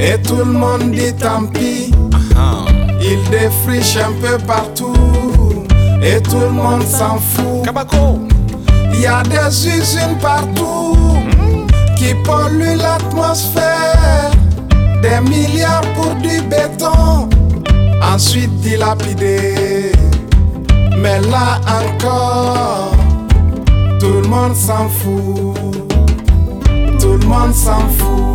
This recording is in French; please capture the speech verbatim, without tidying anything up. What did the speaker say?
Et tout le monde dit tant pis. Il défriche un peu partout et tout le monde s'en fout. Il y a des usines partout qui polluent l'atmosphère. Des milliards pour du béton, ensuite dilapidé. Mais là encore, tout le monde s'en fout. Tout le monde s'en fout.